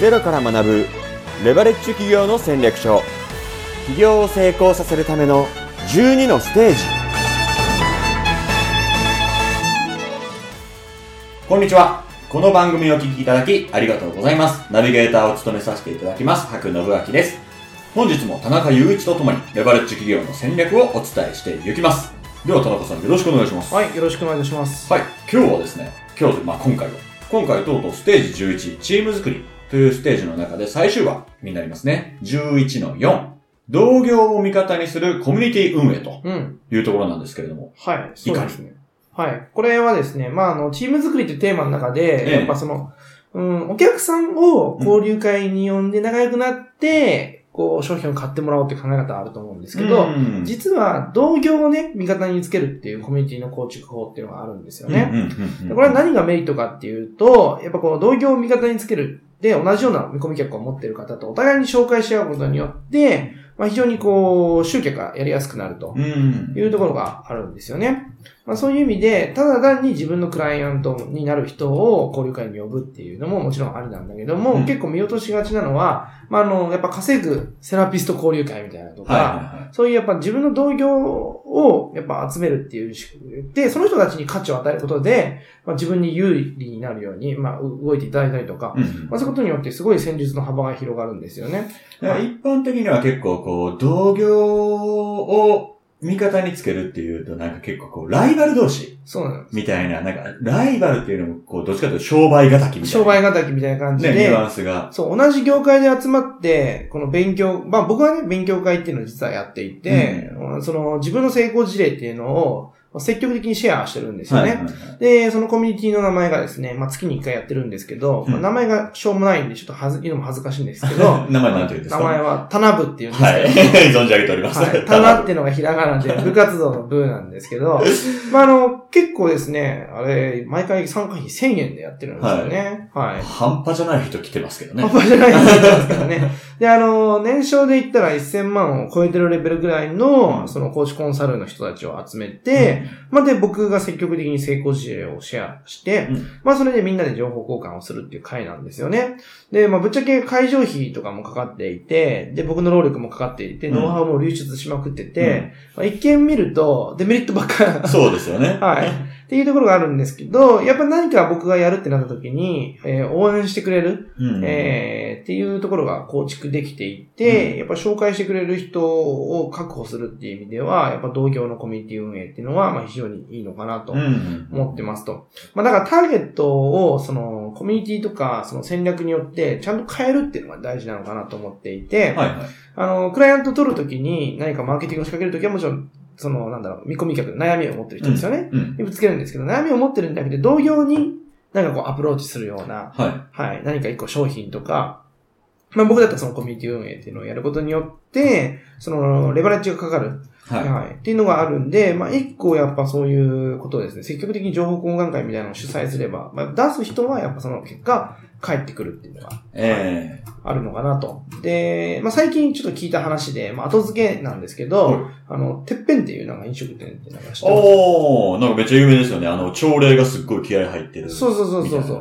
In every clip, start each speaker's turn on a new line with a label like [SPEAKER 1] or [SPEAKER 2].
[SPEAKER 1] ゼロから学ぶレバレッジ企業の戦略書。企業を成功させるための12のステージ。こんにちは。この番組をお聞きいただきありがとうございます。ナビゲーターを務めさせていただきます白信明です。本日も田中雄一とともにレバレッジ企業の戦略をお伝えしていきます。では田中さん、よろしくお願いします。
[SPEAKER 2] はい、よろしくお願いします。
[SPEAKER 1] はい、今日はですね、今回とうとうステージ11、チーム作りというステージの中で最終話になりますね。11の4、同業を味方にするコミュニティ運営というところなんですけれども。
[SPEAKER 2] はい、そうですね。はい。これはですね、チーム作りというテーマの中で、やっぱお客さんを交流会に呼んで仲良くなって、商品を買ってもらおうという考え方あると思うんですけど、実は同業をね、味方につけるっていうコミュニティの構築法っていうのがあるんですよね。これは何がメリットかっていうと、やっぱこの同業を味方につけるで、同じような見込み客を持っている方とお互いに紹介し合うことによって、非常に集客がやりやすくなるというところがあるんですよね。そういう意味で、ただ単に自分のクライアントになる人を交流会に呼ぶっていうのももちろんありなんだけども、結構見落としがちなのは、やっぱ稼ぐセラピスト交流会みたいなとか、そういうやっぱ自分の同業をやっぱ集めるっていうで、その人たちに価値を与えることで、自分に有利になるように、動いていただいたりとか、そういうことによってすごい戦術の幅が広がるんですよね。
[SPEAKER 1] 一般的には結構同業を味方につけるっていうと結構ライバル同士みたいな、ライバルっていうのもどっちかというと商売敵みたいな。
[SPEAKER 2] 商売敵みたいな感じで。
[SPEAKER 1] ね、ニュアンスが。
[SPEAKER 2] そう、同じ業界で集まって、この勉強、僕はね、勉強会っていうのを実はやっていて、自分の成功事例っていうのを積極的にシェアしてるんですよね。で、そのコミュニティの名前がですね、月に1回やってるんですけど、名前がしょうもないんで、ちょっと言うのも恥ずかしいんですけど、
[SPEAKER 1] 名前なんて言うんですか？
[SPEAKER 2] 名前は、タナブっていうんですけど。
[SPEAKER 1] はい。存じ上げております。
[SPEAKER 2] はい。タナっていうのがひらがなで、部活動の部なんですけど、結構ですね、あれ、毎回参加費1000円でやってるんですよね。はい。
[SPEAKER 1] 半端じゃない人来てますけどね。
[SPEAKER 2] 半端じゃない人来てますけどね。で、年商で言ったら1000万を超えてるレベルぐらいの、そのコーチコンサルの人たちを集めて、で、僕が積極的に成功事例をシェアして、それでみんなで情報交換をするっていう会なんですよね。で、ぶっちゃけ会場費とかもかかっていて、で、僕の労力もかかっていて、ノウハウも流出しまくってて、一見見るとデメリットばっかり。
[SPEAKER 1] そうですよね。
[SPEAKER 2] はい。っていうところがあるんですけど、やっぱ何か僕がやるってなった時に、応援してくれる、っていうところが構築できていて、やっぱ紹介してくれる人を確保するっていう意味では、やっぱ同業のコミュニティ運営っていうのは、非常にいいのかなと思ってますと。だからターゲットを、コミュニティとか、戦略によってちゃんと変えるっていうのが大事なのかなと思っていて、クライアント取るときに何かマーケティングを仕掛けるときはもちろん、見込み客、悩みを持ってる人ですよね。ぶつけるんですけど、悩みを持ってるんだけど、同業にアプローチするような、何か一個商品とか、僕だったらコミュニティ運営っていうのをやることによって、レバレッジがかかる。っていうのがあるんで、一個やっぱそういうことをですね、積極的に情報交換会みたいなのを主催すれば、出す人はやっぱその結果、返ってくるっていうのが、あるのかなと。で、最近ちょっと聞いた話で、後付けなんですけど、てっぺんっていう飲食店って知ってます？
[SPEAKER 1] めっちゃ有名ですよね。朝礼がすっごい気合入ってる。
[SPEAKER 2] そう。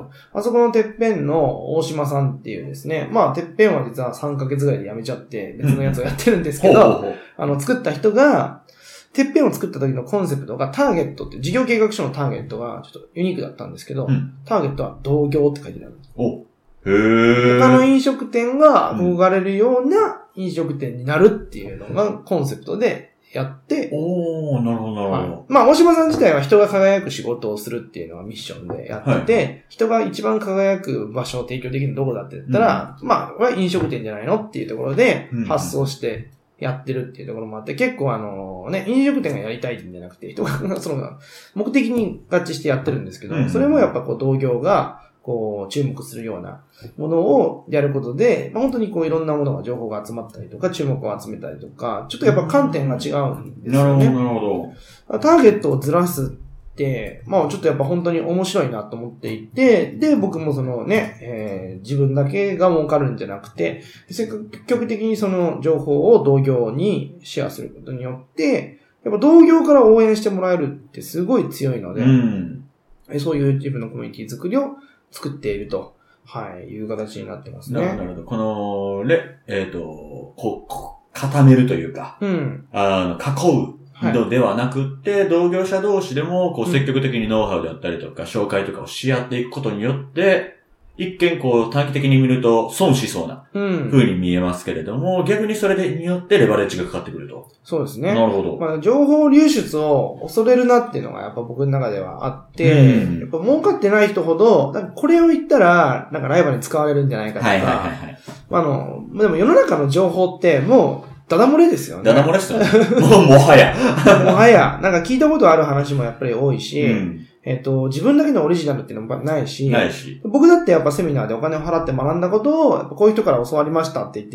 [SPEAKER 2] あそこのてっぺんの大島さんっていうですね、てっぺんは実は3ヶ月ぐらいで辞めちゃって別のやつをやってるんですけど、作った人が、てっぺんを作った時のコンセプトがターゲットって、事業計画書のターゲットがちょっとユニークだったんですけど、ターゲットは同業って書いてあるんです。他の飲食店が憧れるような飲食店になるっていうのがコンセプトでやって、
[SPEAKER 1] なるほど。
[SPEAKER 2] 大島さん自体は人が輝く仕事をするっていうのがミッションでやってて、人が一番輝く場所を提供できるのどこだって言ったら、飲食店じゃないのっていうところで発想してやってるっていうところもあって、結構飲食店がやりたいんじゃなくて、人が目的に合致してやってるんですけど、それもやっぱ同業が注目するようなものをやることで、本当にいろんなものが情報が集まったりとか、注目を集めたりとか、ちょっとやっぱ観点が違うんですよね。
[SPEAKER 1] なるほ
[SPEAKER 2] ど。ターゲットをずらすって、ちょっとやっぱ本当に面白いなと思っていて、で、僕も自分だけが儲かるんじゃなくて、積極的にその情報を同業にシェアすることによって、やっぱ同業から応援してもらえるってすごい強いので、そういう自分のコミュニティ作りを作っているとはい、いう形になってますね。
[SPEAKER 1] なるほど。この、固めるというか、囲うのではなくって、同業者同士でも、積極的にノウハウであったりとか、紹介とかをし合っていくことによって、一見短期的に見ると損しそうな風に見えますけれども、逆にそれによってレバレッジがかかってくると。
[SPEAKER 2] そうですね。
[SPEAKER 1] なるほど。
[SPEAKER 2] 情報流出を恐れるなっていうのがやっぱ僕の中ではあって、やっぱ儲かってない人ほど、これを言ったら、ライバルに使われるんじゃないかとか、でも世の中の情報ってもう、ダダ漏れですよね。
[SPEAKER 1] ダダ漏れですよね。もはや。
[SPEAKER 2] もはや。聞いたことある話もやっぱり多いし、自分だけのオリジナルっていうのもないし、僕だってやっぱセミナーでお金を払って学んだことを、やっぱこういう人から教わりましたって言って、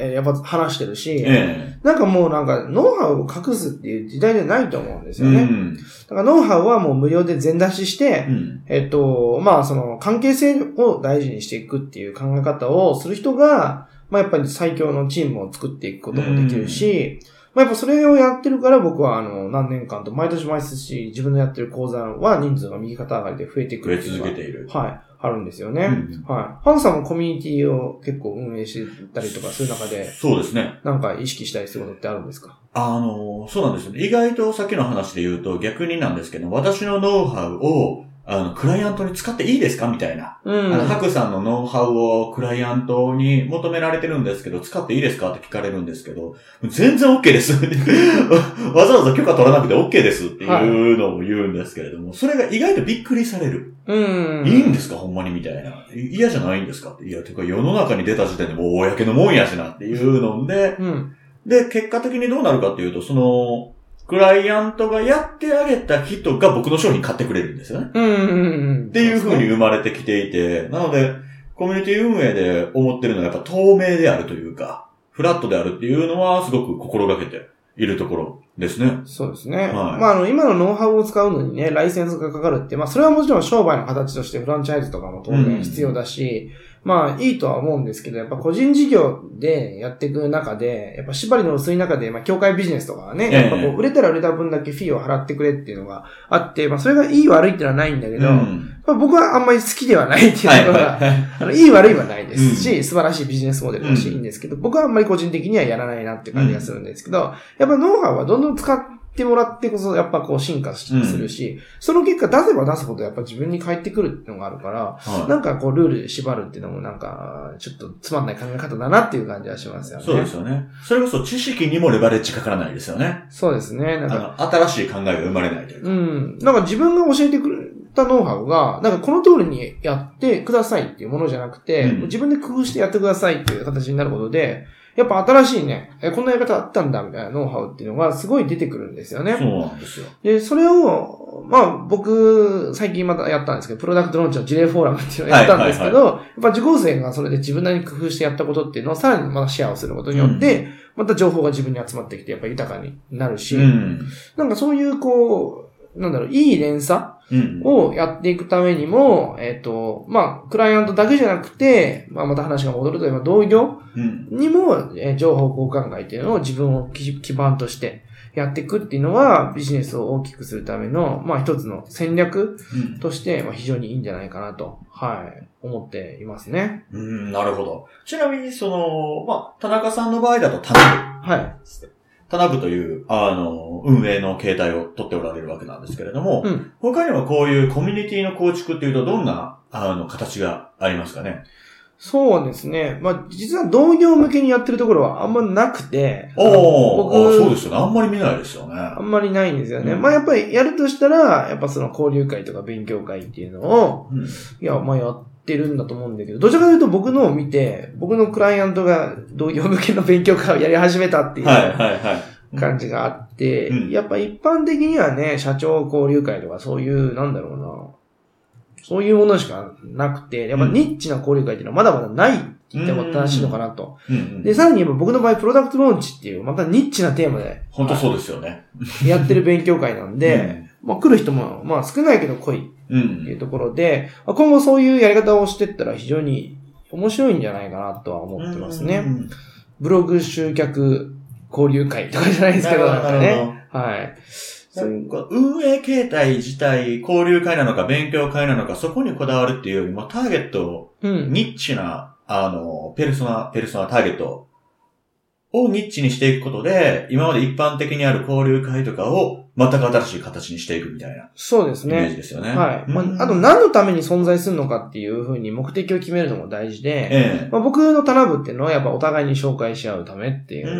[SPEAKER 2] やっぱ話してるし、もうノウハウを隠すっていう時代じゃないと思うんですよね。だからノウハウはもう無料で全出しして、その関係性を大事にしていくっていう考え方をする人が、やっぱり最強のチームを作っていくこともできるし、やっぱそれをやってるから僕は何年間と毎年自分のやってる講座は人数が右肩上がりで増えてくる。
[SPEAKER 1] 増え続けている。
[SPEAKER 2] はい。あるんですよね。はい。ハンさんもコミュニティを結構運営してたりとかする中で。
[SPEAKER 1] そうですね。
[SPEAKER 2] 意識したりすることってあるんですか？
[SPEAKER 1] そうなんですよね。意外とさっきの話で言うと逆になんですけど、私のノウハウをクライアントに使っていいですかみたいな。ハクさんのノウハウをクライアントに求められてるんですけど、使っていいですかって聞かれるんですけど、全然 OK です。わざわざ許可取らなくて OK ですっていうのを言うんですけれども、それが意外とびっくりされる。いいんですかほんまにみたいな。嫌じゃないんですかって。いや、てか世の中に出た時点でもう公のもんやしなっていうので、で、結果的にどうなるかっていうと、クライアントがやってあげた人が僕の商品買ってくれるんですよね。っていう風に生まれてきていて、なので、コミュニティ運営で思ってるのはやっぱ透明であるというか、フラットであるっていうのはすごく心がけているところですね。
[SPEAKER 2] そうですね。今のノウハウを使うのにね、ライセンスがかかるって、それはもちろん商売の形としてフランチャイズとかも当然必要だし、いいとは思うんですけど、やっぱ個人事業でやっていく中で、やっぱ縛りの薄い中で、協会ビジネスとかはね、やっぱ売れたら売れた分だけフィーを払ってくれっていうのがあって、それがいい悪いっていうのはないんだけど、僕はあんまり好きではないっていうのが、いい悪いはないですし、素晴らしいビジネスモデルだしいいんですけど、僕はあんまり個人的にはやらないなっていう感じがするんですけど、やっぱノウハウはどんどん使ってもらってこそ、やっぱ進化するし、その結果出せば出すほどやっぱ自分に返ってくるっていうのがあるから、ルールで縛るっていうのもちょっとつまんない考え方だなっていう感じはしますよね。
[SPEAKER 1] そうですよね。それこそ知識にもレバレッジかからないですよね。
[SPEAKER 2] そうですね。
[SPEAKER 1] 新しい考えが生まれないというか。
[SPEAKER 2] 自分が教えてくれたノウハウが、この通りにやってくださいっていうものじゃなくて、自分で工夫してやってくださいっていう形になることで、やっぱ新しいね、こんなやり方あったんだみたいなノウハウっていうのがすごい出てくるんですよね。
[SPEAKER 1] そうなんですよ。
[SPEAKER 2] で、それを、僕、最近またやったんですけど、プロダクトローンチの事例フォーラムっていうのをやったんですけど、やっぱ受講生がそれで自分なりに工夫してやったことっていうのをさらにまたシェアをすることによって、また情報が自分に集まってきて、やっぱ豊かになるし、そういういい連鎖をやっていくためにも、クライアントだけじゃなくて、また話が戻ると、同業にも、情報交換会っていうのを自分を基盤としてやっていくっていうのは、ビジネスを大きくするための、一つの戦略として、非常にいいんじゃないかなと、思っていますね。
[SPEAKER 1] なるほど。ちなみに、田中さんの場合だとタナブ。タナブという、運営の形態を取っておられるわけなんですけれども、他にはこういうコミュニティの構築っていうとどんな、形がありますかね？
[SPEAKER 2] そうですね。実は同業向けにやってるところはあんまなくて。
[SPEAKER 1] そうですよね。あんまり見ないですよね。
[SPEAKER 2] あんまりないんですよね。やっぱりやるとしたら、やっぱ交流会とか勉強会っていうのを、やってるんだと思うんだけど、どちらかというと僕のを見て、僕のクライアントが同業向けの勉強会をやり始めたっていう感じがあって、やっぱ一般的にはね、社長交流会とかそういう、そういうものしかなくて、やっぱニッチな交流会っていうのはまだまだないって言っても正しいのかなと。で、さらに言えば僕の場合、プロダクトローンチっていう、またニッチなテーマで。
[SPEAKER 1] 本当そうですよね。
[SPEAKER 2] やってる勉強会なんで、来る人も、少ないけど来いっていうところで、今後そういうやり方をしていったら非常に面白いんじゃないかなとは思ってますね。ブログ集客交流会とかじゃないですけど、ね。 そういう
[SPEAKER 1] 運営形態自体、交流会なのか勉強会なのか、そこにこだわるっていうよりも、ターゲットを、ニッチな、ペルソナターゲットをニッチにしていくことで、今まで一般的にある交流会とかを全く新しい形にしていくみたいな。
[SPEAKER 2] そうですね。
[SPEAKER 1] イメージですよね。
[SPEAKER 2] はい。あと何のために存在するのかっていうふうに目的を決めるのも大事で、僕の棚部っていうのはやっぱお互いに紹介し合うためっていう。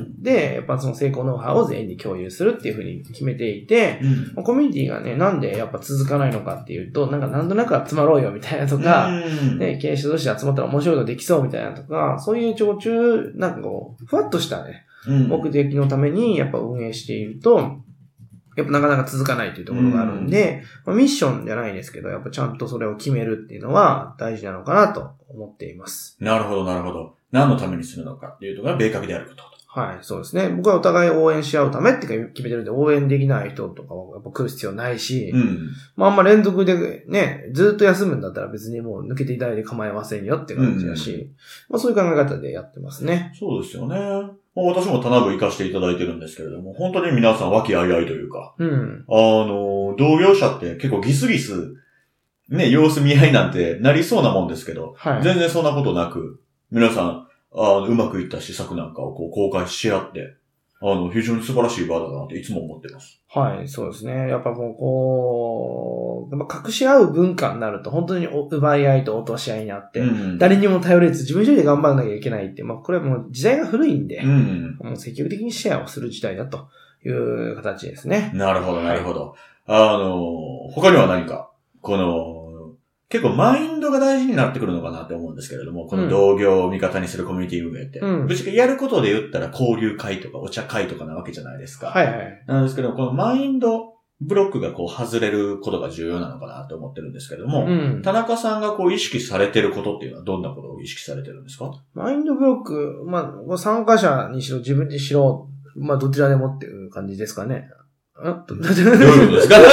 [SPEAKER 2] で、やっぱその成功ノウハウを全員で共有するっていうふうに決めていて、コミュニティがね、なんでやっぱ続かないのかっていうと、なんとなく集まろうよみたいなとか、ね、経営者同士で集まったら面白いことできそうみたいなとか、そういう常駐、なんかこう、ふわっとしたね、目的のためにやっぱ運営していると、やっぱなかなか続かないというところがあるんで、ミッションじゃないですけど、やっぱちゃんとそれを決めるっていうのは大事なのかなと思っています。
[SPEAKER 1] なるほど、なるほど。何のためにするのかっていうのが明確であること。
[SPEAKER 2] はい、そうですね。僕はお互い応援し合うためって決めてるんで、応援できない人とかはやっぱ来る必要ないし、まああんま連続でね、ずっと休むんだったら別にもう抜けていただいて構いませんよって感じだし、まあそういう考え方でやってますね。
[SPEAKER 1] そうですよね。私も棚部行かせていただいてるんですけれども、本当に皆さん和気あいあいというか、同業者って結構ギスギス、ね、様子見合いなんてなりそうなもんですけど、全然そんなことなく、皆さん、うまくいった施策なんかをこう公開し合って、非常に素晴らしい場だなっていつも思ってます。
[SPEAKER 2] はい、そうですね。やっぱもうこう、隠し合う文化になると本当に奪い合いと落とし合いになって、誰にも頼れず自分一人で頑張らなきゃいけないって、まあこれはもう時代が古いんで、もう積極的にシェアをする時代だという形ですね。
[SPEAKER 1] なるほど、なるほど。他には何か、結構マインドが大事になってくるのかなって思うんですけれども、この同業を味方にするコミュニティ運営って。ぶっちゃけやることで言ったら交流会とかお茶会とかなわけじゃないですか。
[SPEAKER 2] はいはい。
[SPEAKER 1] なんですけど、このマインドブロックがこう外れることが重要なのかなって思ってるんですけども、田中さんがこう意識されてることっていうのはどんなことを意識されてるんですか？
[SPEAKER 2] マインドブロック、まあ、参加者にしろ自分にしろ、まあどちらでもっていう感じですかね。
[SPEAKER 1] どういうことですか？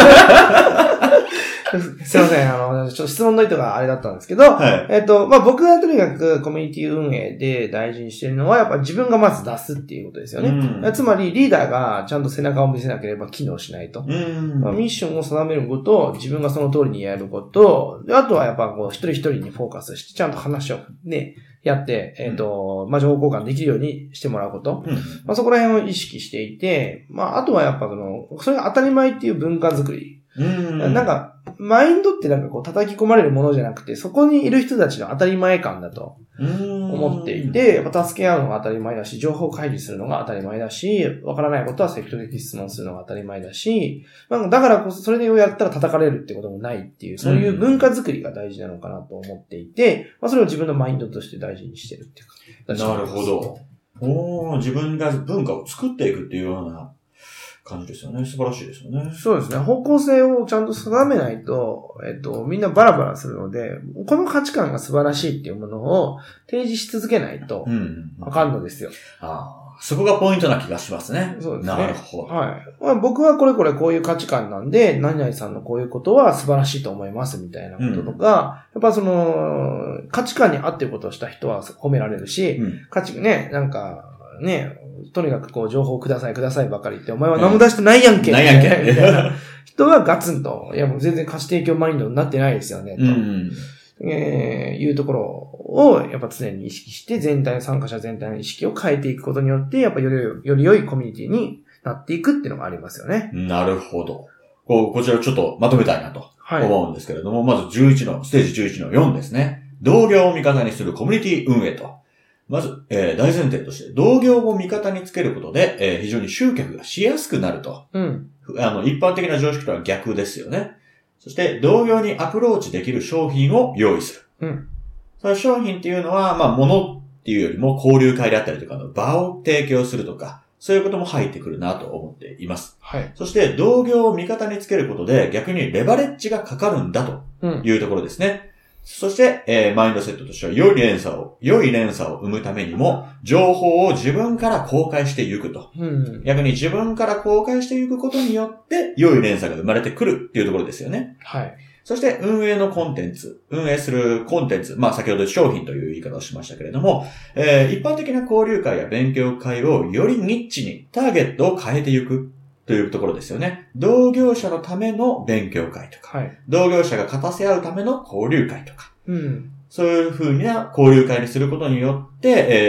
[SPEAKER 2] すいません。ちょっと質問の意図があれだったんですけど、まあ、僕がとにかくコミュニティ運営で大事にしているのは、やっぱ自分がまず出すっていうことですよね。つまり、リーダーがちゃんと背中を見せなければ機能しないと。まあ、ミッションを定めること、自分がその通りにやること、あとはやっぱこう、一人一人にフォーカスして、ちゃんと話をね、やって、まあ、情報交換できるようにしてもらうこと。まあ、そこら辺を意識していて、まあ、あとはやっぱそれが当たり前っていう文化づくり。なんか、マインドってなんかこう叩き込まれるものじゃなくて、そこにいる人たちの当たり前感だと思っていて、やっぱ助け合うのが当たり前だし、情報開示するのが当たり前だし、わからないことは積極的に質問するのが当たり前だし、だからこそそれでやったら叩かれるってこともないっていう、そういう文化づくりが大事なのかなと思っていて、まあそれを自分のマインドとして大事にしてるっていうか。
[SPEAKER 1] なるほど。自分が文化を作っていくっていうような感じですよね。素晴らしいですよね。
[SPEAKER 2] そうですね。方向性をちゃんと定めないと、みんなバラバラするので、この価値観が素晴らしいっていうものを提示し続けないと、あかんのですよ。
[SPEAKER 1] そこがポイントな気がしますね。
[SPEAKER 2] そうですね。
[SPEAKER 1] なるほど。
[SPEAKER 2] はい。まあ、僕はこれこういう価値観なんで、何々さんのこういうことは素晴らしいと思いますみたいなこととか、やっぱ価値観に合っていることをした人は褒められるし、なんか、ね、とにかくこう情報くださいばかり言って、お前は何も出してないやんけ。
[SPEAKER 1] ないやんけ。
[SPEAKER 2] みたいな人はガツンと、いやもう全然価値提供マインドになってないですよね、と、いうところをやっぱ常に意識して、参加者全体の意識を変えていくことによって、やっぱより良いコミュニティになっていくっていうのがありますよね。
[SPEAKER 1] なるほど。こちらをちょっとまとめたいなと思うんですけれども、まずステージ11の4ですね。同業を味方にするコミュニティ運営と。まず、大前提として、同業を味方につけることで、非常に集客がしやすくなると。一般的な常識とは逆ですよね。そして、同業にアプローチできる商品を用意する。その商品っていうのは、まあ、物っていうよりも交流会であったりとかの場を提供するとか、そういうことも入ってくるなと思っています。そして、同業を味方につけることで、逆にレバレッジがかかるんだというところですね。そして、マインドセットとしては良い連鎖を生むためにも、情報を自分から公開していくと。逆に自分から公開していくことによって、良い連鎖が生まれてくるっていうところですよね。そして、運営するコンテンツ、まあ先ほど商品という言い方をしましたけれども、一般的な交流会や勉強会をよりニッチにターゲットを変えていく。 というところですよね。同業者のための勉強会とか、同業者が勝たせ合うための交流会とか、そういう風な交流会にすることによって、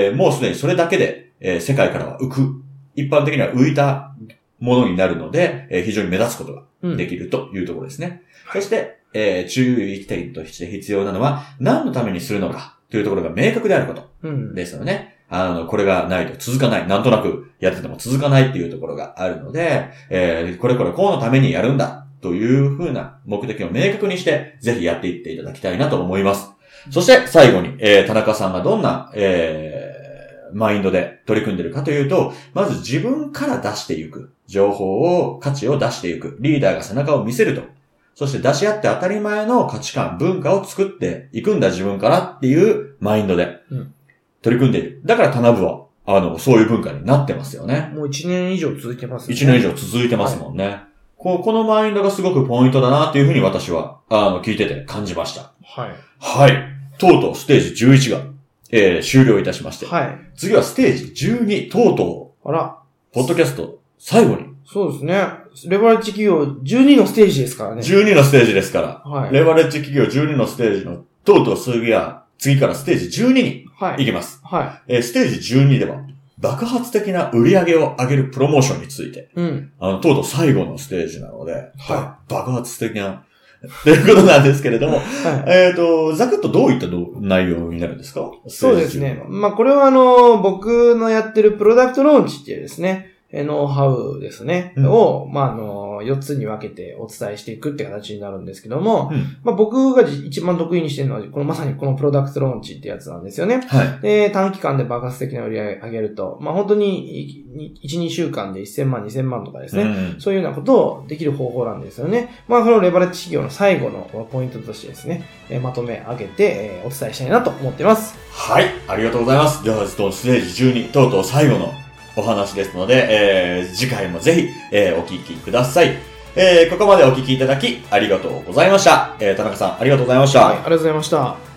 [SPEAKER 1] もうすでにそれだけで、世界からは一般的には浮いたものになるので、非常に目立つことができるというところですね。そして、注意点として必要なのは、何のためにするのかというところが明確であることですよね。これがないと続かない。なんとなくやってても続かないっていうところがあるので、これこのためにやるんだという風な目的を明確にして、ぜひやっていっていただきたいなと思います。そして最後に、田中さんがどんな、マインドで取り組んでるかというと、まず自分から出していく。情報価値を出していく。リーダーが背中を見せると。そして出し合って当たり前の価値観、文化を作っていくんだ自分からっていうマインドで取り組んでいる。だから田名部は、そういう文化になってますよね。
[SPEAKER 2] もう1年以上続いてますね。
[SPEAKER 1] 1年以上続いてますもんね。このマインドがすごくポイントだなっていうふうに私は、聞いてて感じました。
[SPEAKER 2] はい。
[SPEAKER 1] はい。とうとうステージ11が、終了いたしまして。
[SPEAKER 2] はい。
[SPEAKER 1] 次はステージ12、とうとう。ポッドキャスト、最後に。
[SPEAKER 2] そうですね。レバレッジ企業12のステージですからね。
[SPEAKER 1] 12のステージですから。
[SPEAKER 2] はい。
[SPEAKER 1] レバレッジ企業12のステージの、とうとう次からステージ12に行きます。
[SPEAKER 2] はい。
[SPEAKER 1] ステージ12では、爆発的な売り上げを上げるプロモーションについて。とうとう最後のステージなので、はい。爆発的な、ということなんですけれども、はい、ざくっとどういった内容になるんですか？
[SPEAKER 2] そうですね。まあ、これは僕のやってるプロダクトローンチっていうですね、ノウハウですね、を、まあ、4つに分けてお伝えしていくって形になるんですけども、まあ、僕が一番得意にしてるのは、まさにこのプロダクトローンチってやつなんですよね。はい。で、短期間で爆発的な売り上げると、まあ、本当に1、2週間で1000万、2000万とかですね、そういうようなことをできる方法なんですよね。まあ、このレバレッジ企業の最後のポイントとしてですね、まとめ上げて、お伝えしたいなと思っています。
[SPEAKER 1] はい、ありがとうございます。では、ステージ12、とうとう最後のお話ですので、次回もぜひ、お聞きください。ここまでお聞きいただきありがとうございました。田中さんありがとうございました。
[SPEAKER 2] はい、ありがとうございました。